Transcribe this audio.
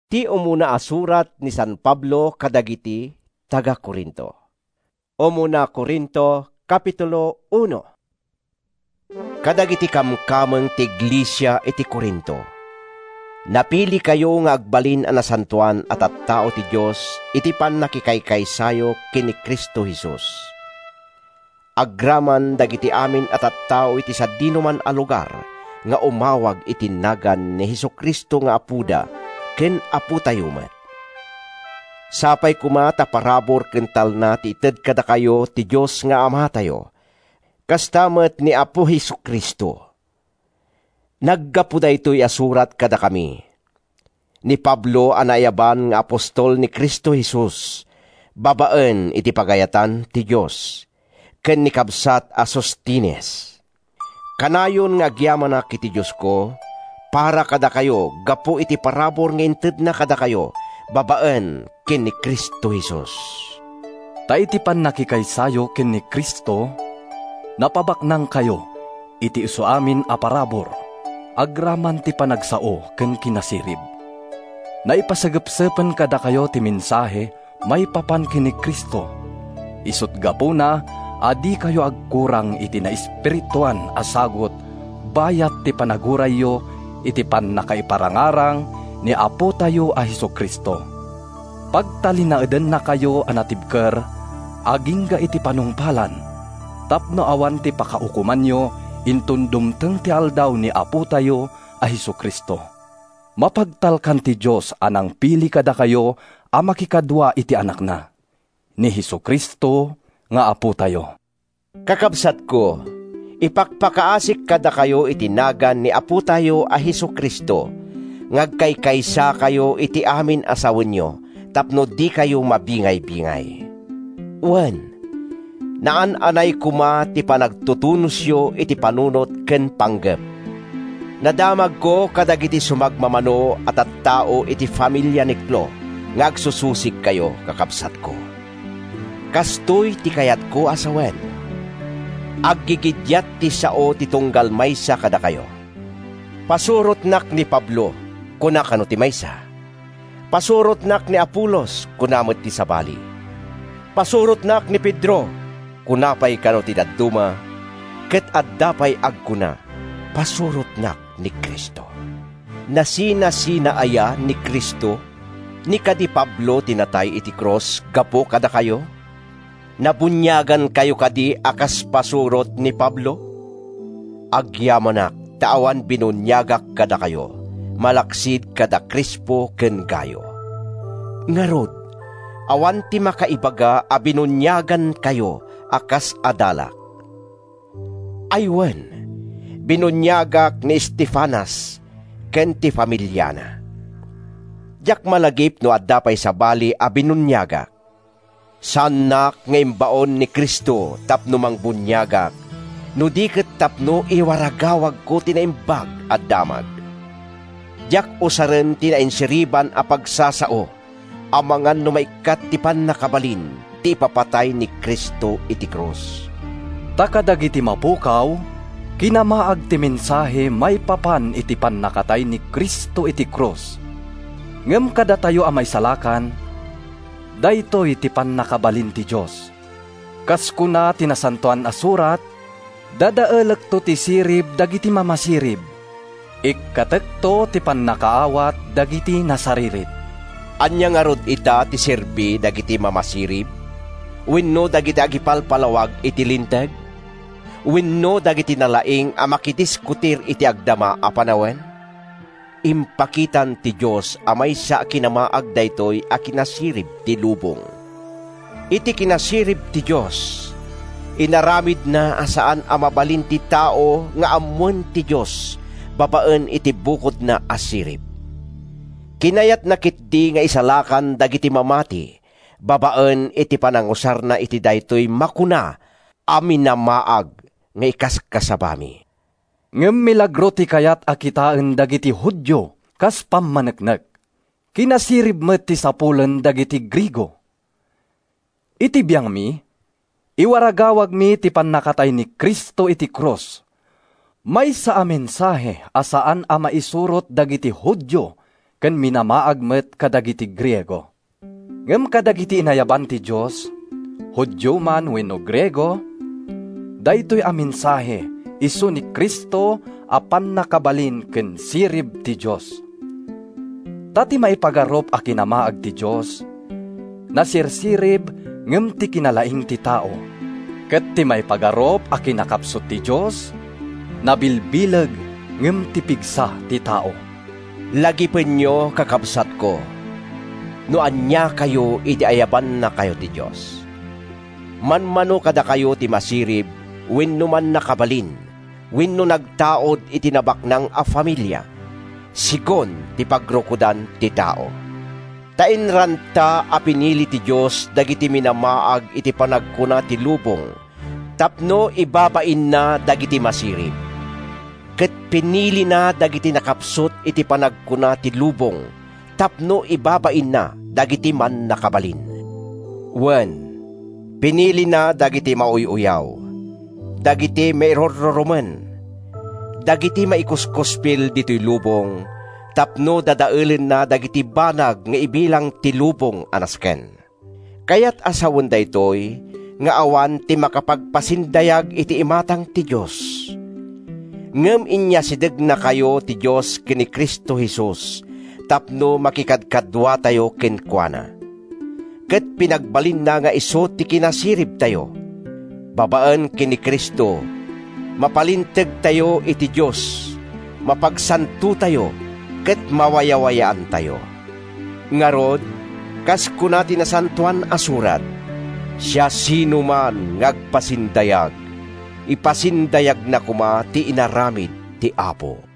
Ti umuna asurat ni San Pablo kadagiti taga Corinto. Umuna Corinto, Kapitulo 1. Kadagiti kamkameng ti iglesia iti Corinto. Napili kayo nga agbalin a nasantuan at tao ti Diyos iti pannakikaykaysayo kini Kristo Jesus. Agraman dagiti amin at tao iti sadinoman a lugar nga umawag iti nagan ni Hesukristo nga apuda ken apu tayo met. Sapay kumata parabor kental na ti ited kada kayo ti Diyos nga ama tayo, kastamet ni Apo Hesukristo. Naggapuda ito'y asurat kada kami. Ni Pablo anayaban nga apostol ni Kristo Jesus, babaen iti pagayatan ti Diyos, ken ni kabsat a Sostines. Kanayon nga agyaman na kiti Diyos ko, para kada kayo, gapo iti parabor nga inted na kada kayo, babaen ken ni Kristo Jesus. Ta iti pannakikaysayo ken ni Kristo, napabaknang kayo, iti isu amin a parabor, agraman ti panagsao ken kinasirib. Naipasagepsepen kada kayo ti mensahe, may papan ken ni Kristo. Isut gapuna, adi kayo agkurang iti na espirituan asagot, bayat ti panagurayyo, iti pannakaiparangarang ni Apo tayo a Hesukristo. Pagtalinaeden na kayo anatibker, agingga iti panungpalan, tapno awan ti pakaukuman nyo, intundumteng ti aldaw ni Apo tayo a Hesukristo. Mapagtalkan ti Diyos anang pili kada kayo a makikadwa iti anak na, ni Hesukristo nga Apo tayo. Kakabsat ko, ipakpakaasik kada kayo iti nagan ni Apo tayo a Hesukristo, ngagkaykaysa kayo iti amin asawenyo, tapno di kayo mabingay-bingay. Wen, naan-anay kuma ti panagtutunusyo iti panunot ken panggep. Nadamag ko kadagiti sumagmamano at tao iti familia ni Klo, ngagsususig kayo kakabsat ko. Kastoy ti kayat ko asawen. Aggigidyat ti sao ti tunggal maysa kada kayo. Pasurot nak ni Pablo, kuna kano ti maysa. Pasurot nak ni Apolos, kunamot ti sabali. Pasurot nak ni Pedro, kunapay kano ti dadduma, ket addapay agkuna, pasurot nak ni Kristo. Nasina-sina aya ni Kristo, ni kadi Pablo tinatay iti cross, gapo kada kayo? Nabunyagan kayo kadi akas pasurot ni Pablo? Agyamanak, tawan binunyagak kada kayo, malaksid kada Krispo ken Gayo. Ngarod, awan ti makaibaga a binunyagan kayo akas adalak. Aywen, binunyagak ni Estefanas ken ti familyana. Diyak malagip no addapay sa bali a binunyagak. Sanak nga imbaon ni Kristo tapno mang bunyagak, no di ket tapno iwaragawag ko tinaimbag at damag. Diyak usaren tinainsiriban a pagsasao, amangan no maikat ti pannakabalin, ti papatay ni Kristo iti krus. Takadagiti mapukaw, kinamaag ti mensahe may papan iti pannakatay ni Kristo iti krus. Ngem kada tayo amay salakan, daytoy ti pannakabalin ti Diyos. Kas kuna tinasantuan asurat, dadaelek to ti sirib dagiti mamasirib. Ikkatekto ti pannakaawat dagiti nasaririt. Anya nga rod ita ti sirbi dagiti mamasirib? Wenno dagiti agipalpalawag iti linteg? Wenno dagiti nalaing a makitiskutir iti agdama a panawen? Impakitan ti Diyos amay sa kinamaag daytoy a kinasirib ti lubong. Iti kinasirib ti Diyos, inaramid na asaan a mabalin ti tao nga ammon ti Diyos, babaen iti bukod na asirib. Kinayat na kitdi nga isalakan dagiti mamati, babaen iti panangusar na iti daytoy makuna, amin na maag nga ikaskasabami. Ngem milagro ti kayat akitaan dagiti Hudyo, kas pammaneknek. Kinasirib met ti sapulen dagiti Grigo. Iti biyang mi, iwaragawag mi ti pannakatay ni Kristo iti cross. May sa mensahe asaan a maisurot dagiti Hudyo ken minamaag met kadagiti Griego. Ngem kadagiti inayaban ti Dios, Hudyo man wenno Griego, daytoy a mensahe isu ni Kristo apan nakabalin ken sirib ti Dios. Tati maipagarop a kinamaag ti Dios, nasirsirib ngem ti kinalaing ti tao. Ket ti maipagarop a kinakapsot ti Dios, nabilbilag ngem ti pigsa ti tao. Lagi penyo kakabsat ko, no anya kayo iti ayaban na kayo ti Dios. Manmano kada kayo ti masirib, wenno man nakabalin, wenno nagtaod iti nabaknang a familia, sigon ti pagrukudan ti tao. Tainranta a pinili ti Dios dagiti minamaag iti panagkuna ti lubong, tapno ibabain na dagiti masirib. Ket pinili na dagiti nakapsot iti panagkuna ti lubong, tapno ibabain na dagiti man nakabalin. 1. Pinili na dagiti mauyuyaw, dagiti mairororoman, dagiti maikuskuspil dito'y lubong, tapno dadaelin na dagiti banag nga ibilang ti lubong anasken. Kayat asawon daytoy nga awan ti makapagpasindayag iti imatang ti Dios. Ngem inya sideg na kayo ti Dios kini Kristo Jesus, tapno makikadkadwa tayo kenkuana. Ket pinagbalin na nga iso ti kinasirib tayo. Babaan kini Kristo, mapalinteg tayo iti Dios, mapagsanto tayo, ket mawayawayaan tayo. Ngarod, kas kunati na santuan asurat, siya sino man ngagpasindayag, ipasindayag na kuma ti inaramid ti Apo.